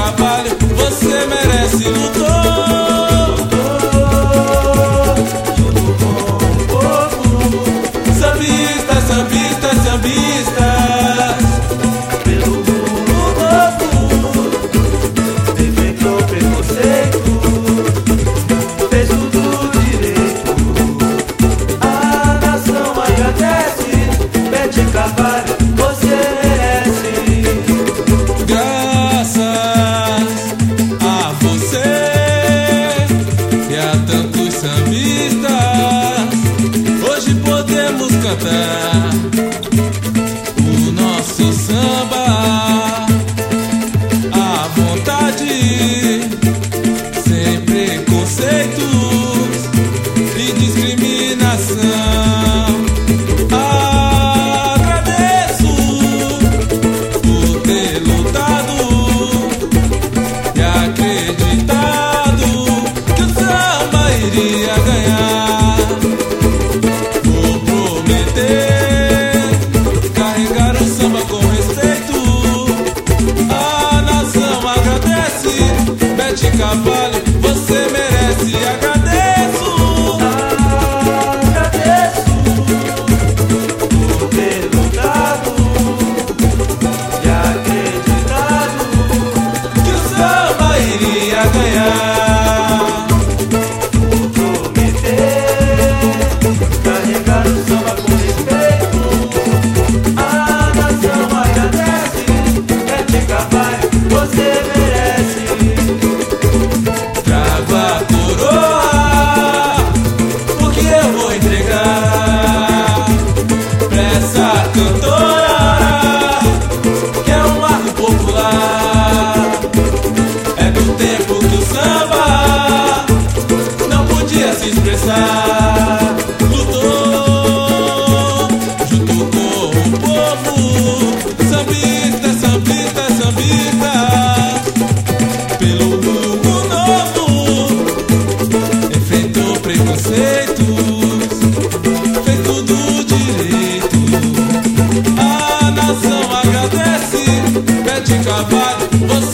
Carvalho, você merece, lutou, junto com o povo. Sambistas, sambistas, sambistas, pelo mundo novo, enfrentou preconceito, fez tudo direito. A nação agradece, Bete Carvalho, você merece. Graças a você e a tantos sambistas, hoje podemos cantar o nosso samba à vontade, sem preconceitos e discriminação. Agradeço por ter lutado e acreditado que o samba iria ganhar. Vou prometer carregar o samba com respeito. A nação agradece, Bete Carvalho, você merece. Agradeço, Agradeço por ter lutado e acreditado que o samba iria ganhar. por prometer carregar o samba com respeito. A nação agradece, Bete Carvalho, você merece. Trago a coroa, porque eu vou entregar pra essa cantora, que é um marco popular. É do tempo que o samba não podia se expressar. Lutou junto com o povo, sambistas, sambistas, sambistas, pelo mundo novo, enfrentou preconceitos, fez tudo direito. A nação agradece, Bete Carvalho, você